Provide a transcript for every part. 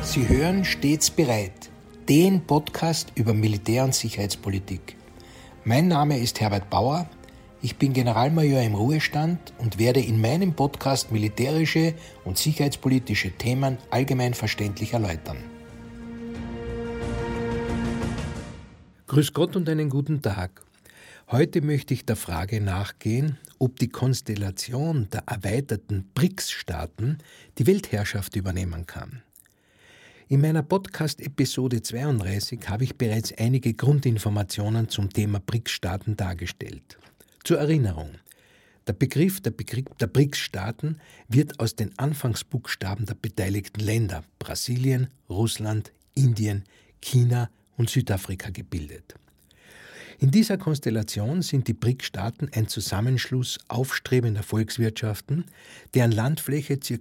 Sie hören stets bereit, den Podcast über Militär- und Sicherheitspolitik. Mein Name ist Herbert Bauer, ich bin Generalmajor im Ruhestand und werde in meinem Podcast militärische und sicherheitspolitische Themen allgemein verständlich erläutern. Grüß Gott und einen guten Tag. Heute möchte ich der Frage nachgehen, ob die Konstellation der erweiterten BRICS-Staaten die Weltherrschaft übernehmen kann. In meiner Podcast-Episode 32 habe ich bereits einige Grundinformationen zum Thema BRICS-Staaten dargestellt. Zur Erinnerung: Der Begriff der BRICS-Staaten wird aus den Anfangsbuchstaben der beteiligten Länder Brasilien, Russland, Indien, China und Südafrika gebildet. In dieser Konstellation sind die BRICS-Staaten ein Zusammenschluss aufstrebender Volkswirtschaften, deren Landfläche ca.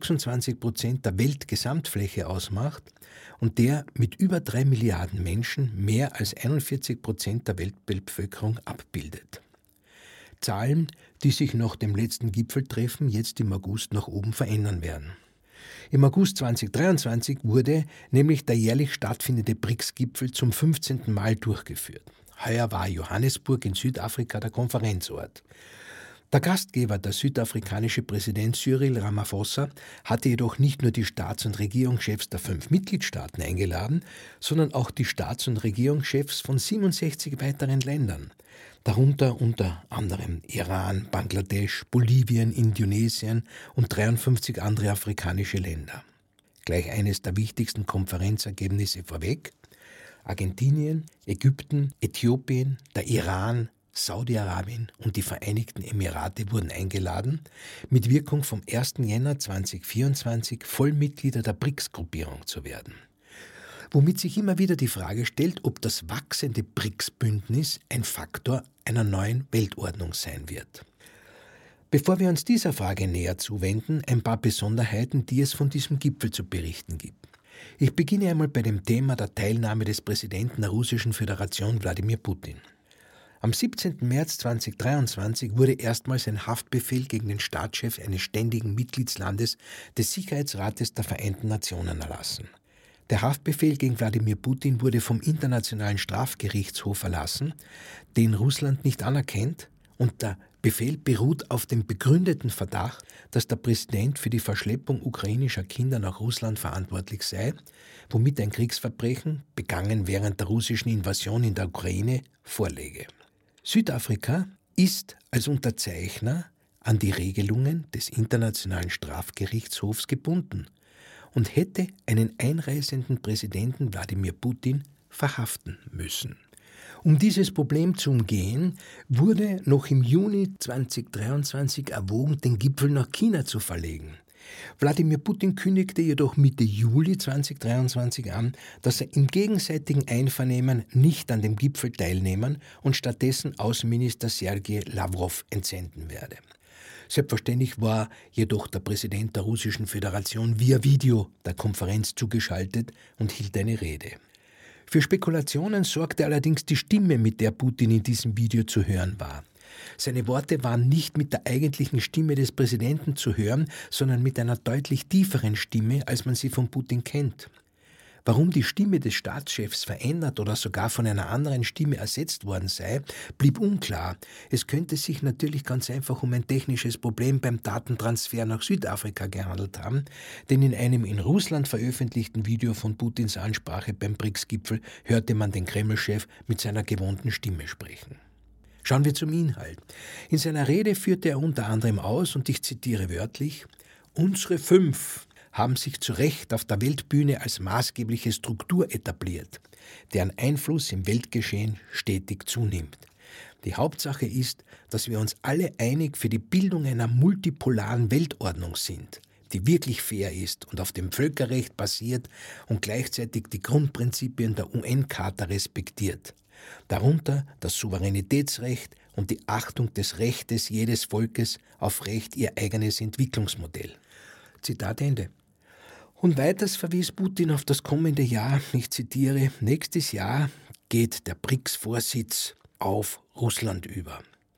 26% der Weltgesamtfläche ausmacht und der mit über 3 Milliarden Menschen mehr als 41% der Weltbevölkerung abbildet. Zahlen, die sich nach dem letzten Gipfeltreffen jetzt im August nach oben verändern werden. Im August 2023 wurde nämlich der jährlich stattfindende BRICS-Gipfel zum 15. Mal durchgeführt. Heuer war Johannesburg in Südafrika der Konferenzort. Der Gastgeber, der südafrikanische Präsident Cyril Ramaphosa, hatte jedoch nicht nur die Staats- und Regierungschefs der 5 Mitgliedstaaten eingeladen, sondern auch die Staats- und Regierungschefs von 67 weiteren Ländern, darunter unter anderem Iran, Bangladesch, Bolivien, Indonesien und 53 andere afrikanische Länder. Gleich eines der wichtigsten Konferenzergebnisse vorweg: Argentinien, Ägypten, Äthiopien, der Iran, Saudi-Arabien und die Vereinigten Emirate wurden eingeladen, mit Wirkung vom 1. Jänner 2024 Vollmitglieder der BRICS-Gruppierung zu werden. Womit sich immer wieder die Frage stellt, ob das wachsende BRICS-Bündnis ein Faktor einer neuen Weltordnung sein wird. Bevor wir uns dieser Frage näher zuwenden, ein paar Besonderheiten, die es von diesem Gipfel zu berichten gibt. Ich beginne einmal bei dem Thema der Teilnahme des Präsidenten der Russischen Föderation Wladimir Putin. Am 17. März 2023 wurde erstmals ein Haftbefehl gegen den Staatschef eines ständigen Mitgliedslandes des Sicherheitsrates der Vereinten Nationen erlassen. Der Haftbefehl gegen Wladimir Putin wurde vom Internationalen Strafgerichtshof erlassen, den Russland nicht anerkennt, und der Befehl beruht auf dem begründeten Verdacht, dass der Präsident für die Verschleppung ukrainischer Kinder nach Russland verantwortlich sei, womit ein Kriegsverbrechen, begangen während der russischen Invasion in der Ukraine, vorläge. Südafrika ist als Unterzeichner an die Regelungen des Internationalen Strafgerichtshofs gebunden und hätte einen einreisenden Präsidenten Wladimir Putin verhaften müssen. Um dieses Problem zu umgehen, wurde noch im Juni 2023 erwogen, den Gipfel nach China zu verlegen. Wladimir Putin kündigte jedoch Mitte Juli 2023 an, dass er im gegenseitigen Einvernehmen nicht an dem Gipfel teilnehmen und stattdessen Außenminister Sergei Lavrov entsenden werde. Selbstverständlich war jedoch der Präsident der Russischen Föderation via Video der Konferenz zugeschaltet und hielt eine Rede. Für Spekulationen sorgte allerdings die Stimme, mit der Putin in diesem Video zu hören war. Seine Worte waren nicht mit der eigentlichen Stimme des Präsidenten zu hören, sondern mit einer deutlich tieferen Stimme, als man sie von Putin kennt. Warum die Stimme des Staatschefs verändert oder sogar von einer anderen Stimme ersetzt worden sei, blieb unklar. Es könnte sich natürlich ganz einfach um ein technisches Problem beim Datentransfer nach Südafrika gehandelt haben, denn in einem in Russland veröffentlichten Video von Putins Ansprache beim BRICS-Gipfel hörte man den Kreml-Chef mit seiner gewohnten Stimme sprechen. Schauen wir zum Inhalt. In seiner Rede führte er unter anderem aus, und ich zitiere wörtlich: „Unsere 5 haben sich zu Recht auf der Weltbühne als maßgebliche Struktur etabliert, deren Einfluss im Weltgeschehen stetig zunimmt. Die Hauptsache ist, dass wir uns alle einig für die Bildung einer multipolaren Weltordnung sind, die wirklich fair ist und auf dem Völkerrecht basiert und gleichzeitig die Grundprinzipien der UN-Charta respektiert, darunter das Souveränitätsrecht und die Achtung des Rechtes jedes Volkes auf Recht ihr eigenes Entwicklungsmodell." Zitat Ende. Und weiters verwies Putin auf das kommende Jahr, ich zitiere: "Nächstes Jahr geht der BRICS-Vorsitz auf Russland über."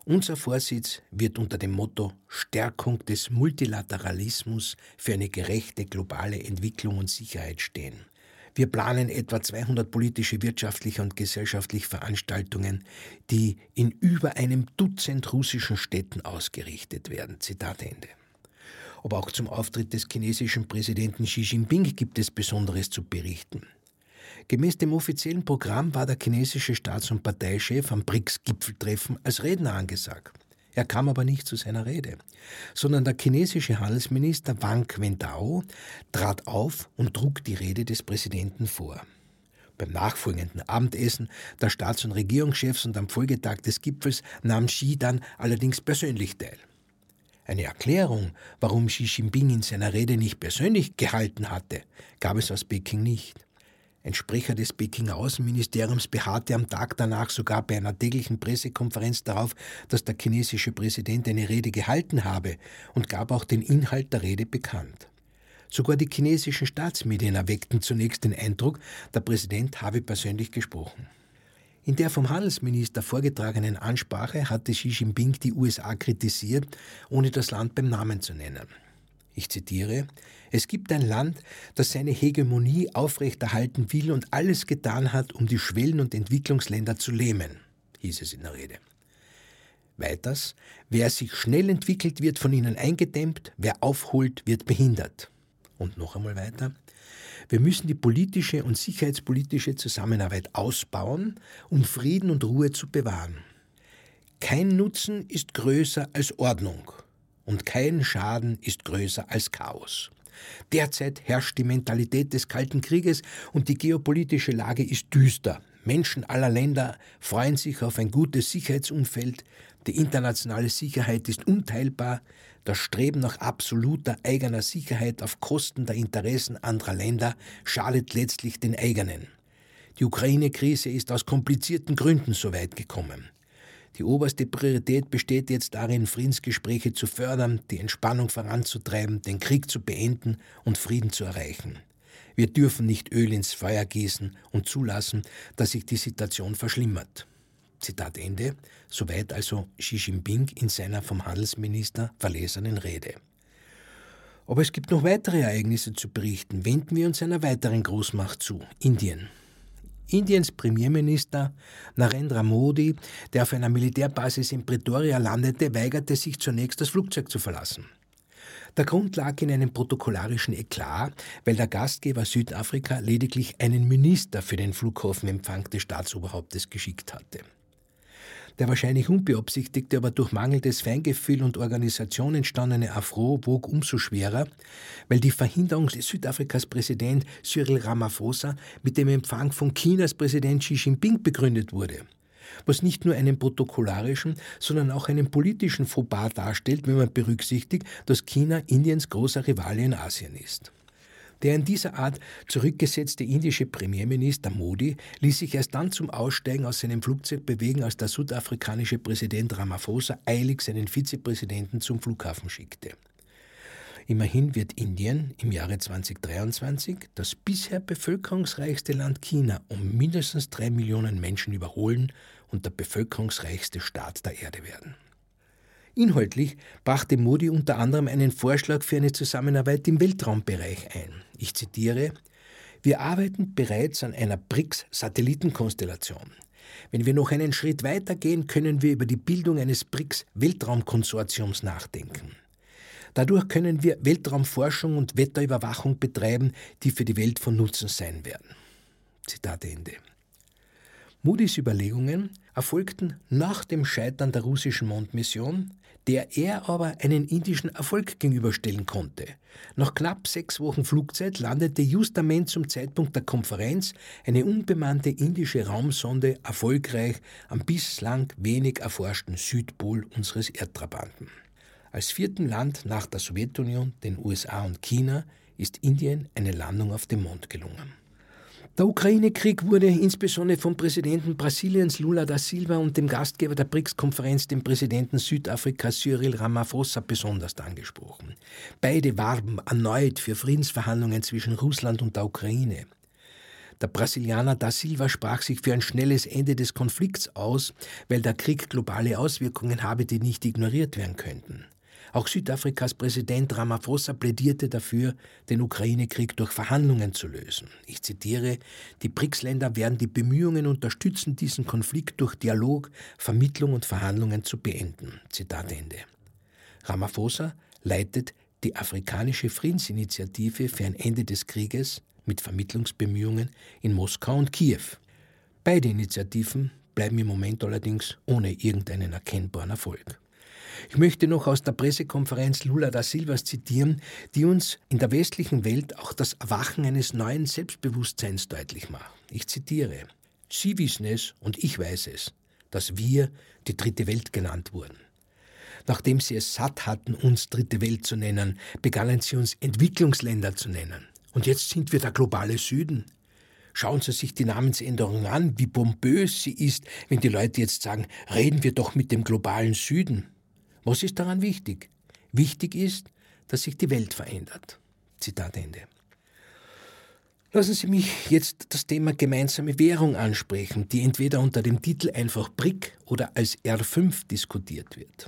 Unser Vorsitz wird unter dem Motto Stärkung des Multilateralismus für eine gerechte globale Entwicklung und Sicherheit stehen. Wir planen etwa 200 politische, wirtschaftliche und gesellschaftliche Veranstaltungen, die in über einem Dutzend russischen Städten ausgerichtet werden. Zitat Ende. Aber auch zum Auftritt des chinesischen Präsidenten Xi Jinping gibt es Besonderes zu berichten. Gemäß dem offiziellen Programm war der chinesische Staats- und Parteichef am BRICS-Gipfeltreffen als Redner angesagt. Er kam aber nicht zu seiner Rede, sondern der chinesische Handelsminister Wang Quentao trat auf und trug die Rede des Präsidenten vor. Beim nachfolgenden Abendessen der Staats- und Regierungschefs und am Folgetag des Gipfels nahm Xi dann allerdings persönlich teil. Eine Erklärung, warum Xi Jinping in seiner Rede nicht persönlich gehalten hatte, gab es aus Peking nicht. Ein Sprecher des Pekinger Außenministeriums beharrte am Tag danach sogar bei einer täglichen Pressekonferenz darauf, dass der chinesische Präsident eine Rede gehalten habe und gab auch den Inhalt der Rede bekannt. Sogar die chinesischen Staatsmedien erweckten zunächst den Eindruck, der Präsident habe persönlich gesprochen. In der vom Handelsminister vorgetragenen Ansprache hatte Xi Jinping die USA kritisiert, ohne das Land beim Namen zu nennen. Ich zitiere: Es gibt ein Land, das seine Hegemonie aufrechterhalten will und alles getan hat, um die Schwellen- und Entwicklungsländer zu lähmen, hieß es in der Rede. Weiters: Wer sich schnell entwickelt, wird von ihnen eingedämmt, wer aufholt, wird behindert. Und noch einmal weiter: Wir müssen die politische und sicherheitspolitische Zusammenarbeit ausbauen, um Frieden und Ruhe zu bewahren. Kein Nutzen ist größer als Ordnung. Und kein Schaden ist größer als Chaos. Derzeit herrscht die Mentalität des Kalten Krieges und die geopolitische Lage ist düster. Menschen aller Länder freuen sich auf ein gutes Sicherheitsumfeld. Die internationale Sicherheit ist unteilbar. Das Streben nach absoluter eigener Sicherheit auf Kosten der Interessen anderer Länder schadet letztlich den eigenen. Die Ukraine-Krise ist aus komplizierten Gründen so weit gekommen. Die oberste Priorität besteht jetzt darin, Friedensgespräche zu fördern, die Entspannung voranzutreiben, den Krieg zu beenden und Frieden zu erreichen. Wir dürfen nicht Öl ins Feuer gießen und zulassen, dass sich die Situation verschlimmert. Zitat Ende, soweit also Xi Jinping in seiner vom Handelsminister verlesenen Rede. Aber es gibt noch weitere Ereignisse zu berichten. Wenden wir uns einer weiteren Großmacht zu, Indien. Indiens Premierminister Narendra Modi, der auf einer Militärbasis in Pretoria landete, weigerte sich zunächst, das Flugzeug zu verlassen. Der Grund lag in einem protokollarischen Eklat, weil der Gastgeber Südafrika lediglich einen Minister für den Flughafenempfang des Staatsoberhauptes geschickt hatte. Der wahrscheinlich unbeabsichtigte, aber durch mangelndes Feingefühl und Organisation entstandene Affront wog umso schwerer, weil die Verhinderung des Südafrikas Präsident Cyril Ramaphosa mit dem Empfang von Chinas Präsident Xi Jinping begründet wurde, was nicht nur einen protokollarischen, sondern auch einen politischen Fauxpas darstellt, wenn man berücksichtigt, dass China Indiens großer Rivale in Asien ist. Der in dieser Art zurückgesetzte indische Premierminister Modi ließ sich erst dann zum Aussteigen aus seinem Flugzeug bewegen, als der südafrikanische Präsident Ramaphosa eilig seinen Vizepräsidenten zum Flughafen schickte. Immerhin wird Indien im Jahre 2023 das bisher bevölkerungsreichste Land China um mindestens 3 Millionen Menschen überholen und der bevölkerungsreichste Staat der Erde werden. Inhaltlich brachte Modi unter anderem einen Vorschlag für eine Zusammenarbeit im Weltraumbereich ein. Ich zitiere: Wir arbeiten bereits an einer BRICS-Satellitenkonstellation. Wenn wir noch einen Schritt weiter gehen, können wir über die Bildung eines BRICS-Weltraumkonsortiums nachdenken. Dadurch können wir Weltraumforschung und Wetterüberwachung betreiben, die für die Welt von Nutzen sein werden. Zitat Ende. Modis Überlegungen erfolgten nach dem Scheitern der russischen Mondmission, der er aber einen indischen Erfolg gegenüberstellen konnte. Nach knapp 6 Wochen Flugzeit landete justament zum Zeitpunkt der Konferenz eine unbemannte indische Raumsonde erfolgreich am bislang wenig erforschten Südpol unseres Erdtrabanten. Als 4. Land nach der Sowjetunion, den USA und China ist Indien eine Landung auf dem Mond gelungen. Der Ukraine-Krieg wurde insbesondere vom Präsidenten Brasiliens Lula da Silva und dem Gastgeber der BRICS-Konferenz, dem Präsidenten Südafrikas Cyril Ramaphosa, besonders angesprochen. Beide warben erneut für Friedensverhandlungen zwischen Russland und der Ukraine. Der Brasilianer da Silva sprach sich für ein schnelles Ende des Konflikts aus, weil der Krieg globale Auswirkungen habe, die nicht ignoriert werden könnten. Auch Südafrikas Präsident Ramaphosa plädierte dafür, den Ukraine-Krieg durch Verhandlungen zu lösen. Ich zitiere: Die BRICS-Länder werden die Bemühungen unterstützen, diesen Konflikt durch Dialog, Vermittlung und Verhandlungen zu beenden. Zitat Ende. Ramaphosa leitet die afrikanische Friedensinitiative für ein Ende des Krieges mit Vermittlungsbemühungen in Moskau und Kiew. Beide Initiativen bleiben im Moment allerdings ohne irgendeinen erkennbaren Erfolg. Ich möchte noch aus der Pressekonferenz Lula da Silvas zitieren, die uns in der westlichen Welt auch das Erwachen eines neuen Selbstbewusstseins deutlich macht. Ich zitiere: Sie wissen es und ich weiß es, dass wir die dritte Welt genannt wurden. Nachdem sie es satt hatten, uns dritte Welt zu nennen, begannen sie uns Entwicklungsländer zu nennen. Und jetzt sind wir der globale Süden. Schauen Sie sich die Namensänderung an, wie pompös sie ist, wenn die Leute jetzt sagen, reden wir doch mit dem globalen Süden. Was ist daran wichtig? Wichtig ist, dass sich die Welt verändert. Zitat Ende. Lassen Sie mich jetzt das Thema gemeinsame Währung ansprechen, die entweder unter dem Titel einfach BRIC oder als R5 diskutiert wird.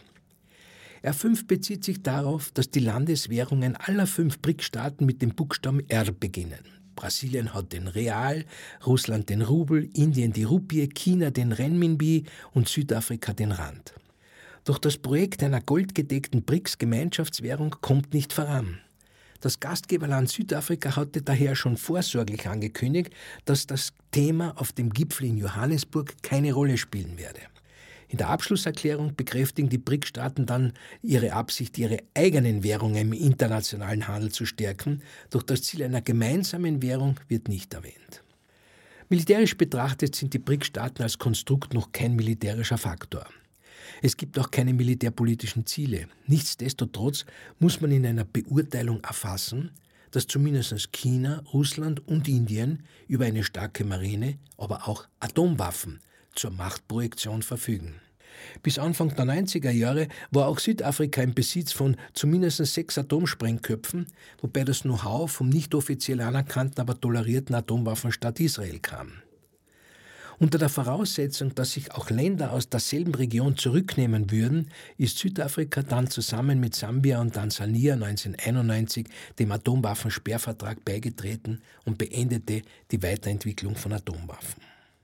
R5 bezieht sich darauf, dass die Landeswährungen aller 5 BRIC-Staaten mit dem Buchstaben R beginnen. Brasilien hat den Real, Russland den Rubel, Indien die Rupie, China den Renminbi und Südafrika den Rand. Doch das Projekt einer goldgedeckten BRICS-Gemeinschaftswährung kommt nicht voran. Das Gastgeberland Südafrika hatte daher schon vorsorglich angekündigt, dass das Thema auf dem Gipfel in Johannesburg keine Rolle spielen werde. In der Abschlusserklärung bekräftigen die BRIC-Staaten dann ihre Absicht, ihre eigenen Währungen im internationalen Handel zu stärken, doch das Ziel einer gemeinsamen Währung wird nicht erwähnt. Militärisch betrachtet sind die BRIC-Staaten als Konstrukt noch kein militärischer Faktor. Es gibt auch keine militärpolitischen Ziele. Nichtsdestotrotz muss man in einer Beurteilung erfassen, dass zumindest China, Russland und Indien über eine starke Marine, aber auch Atomwaffen zur Machtprojektion verfügen. Bis Anfang der 90er Jahre war auch Südafrika im Besitz von zumindest 6 Atomsprengköpfen, wobei das Know-how vom nicht offiziell anerkannten, aber tolerierten Atomwaffenstaat Israel kam. Unter der Voraussetzung, dass sich auch Länder aus derselben Region zurücknehmen würden, ist Südafrika dann zusammen mit Sambia und Tansania 1991 dem Atomwaffensperrvertrag beigetreten und beendete die Weiterentwicklung von Atomwaffen.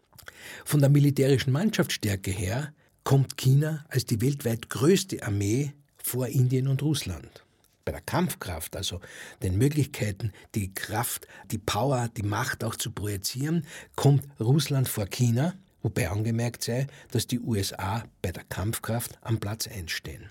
Von der militärischen Mannschaftsstärke her kommt China als die weltweit größte Armee vor Indien und Russland. Bei der Kampfkraft, also den Möglichkeiten, die Kraft, die Power, die Macht auch zu projizieren, kommt Russland vor China, wobei angemerkt sei, dass die USA bei der Kampfkraft am Platz 1 stehen.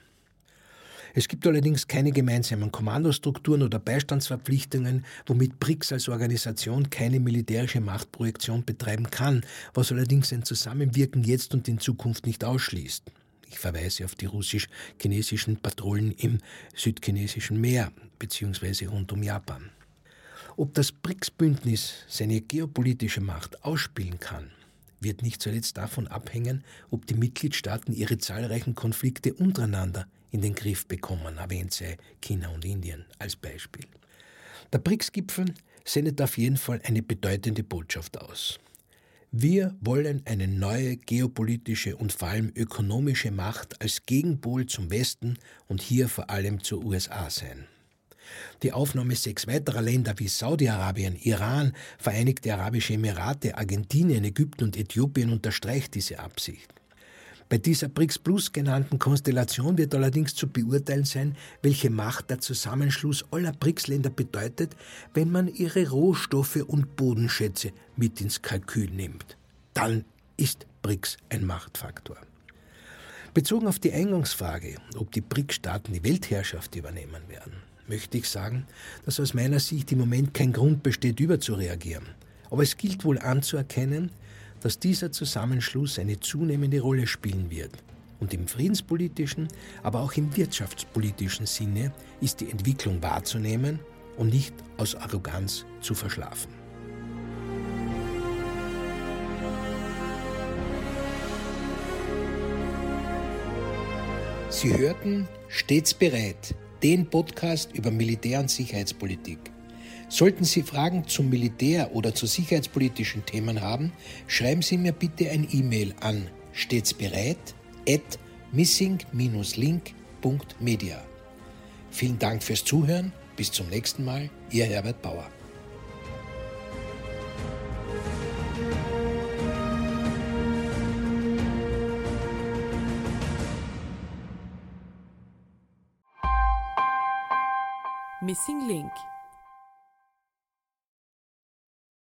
Es gibt allerdings keine gemeinsamen Kommandostrukturen oder Beistandsverpflichtungen, womit BRICS als Organisation keine militärische Machtprojektion betreiben kann, was allerdings ein Zusammenwirken jetzt und in Zukunft nicht ausschließt. Ich verweise auf die russisch-chinesischen Patrouillen im südchinesischen Meer bzw. rund um Japan. Ob das BRICS-Bündnis seine geopolitische Macht ausspielen kann, wird nicht zuletzt davon abhängen, ob die Mitgliedstaaten ihre zahlreichen Konflikte untereinander in den Griff bekommen, erwähnt sei China und Indien als Beispiel. Der BRICS-Gipfel sendet auf jeden Fall eine bedeutende Botschaft aus. Wir wollen eine neue geopolitische und vor allem ökonomische Macht als Gegenpol zum Westen und hier vor allem zur USA sein. Die Aufnahme 6 weiterer Länder wie Saudi-Arabien, Iran, Vereinigte Arabische Emirate, Argentinien, Ägypten und Äthiopien unterstreicht diese Absicht. Bei dieser BRICS Plus genannten Konstellation wird allerdings zu beurteilen sein, welche Macht der Zusammenschluss aller BRICS-Länder bedeutet, wenn man ihre Rohstoffe und Bodenschätze mit ins Kalkül nimmt. Dann ist BRICS ein Machtfaktor. Bezogen auf die Eingangsfrage, ob die BRICS-Staaten die Weltherrschaft übernehmen werden, möchte ich sagen, dass aus meiner Sicht im Moment kein Grund besteht, überzureagieren. Aber es gilt wohl anzuerkennen, dass dieser Zusammenschluss eine zunehmende Rolle spielen wird. Und im friedenspolitischen, aber auch im wirtschaftspolitischen Sinne ist die Entwicklung wahrzunehmen und nicht aus Arroganz zu verschlafen. Sie hörten Stets bereit, den Podcast über Militär- und Sicherheitspolitik. Sollten Sie Fragen zum Militär oder zu sicherheitspolitischen Themen haben, schreiben Sie mir bitte ein E-Mail an stetsbereit@missing-link.media. Vielen Dank fürs Zuhören. Bis zum nächsten Mal. Ihr Herbert Bauer. Missing Link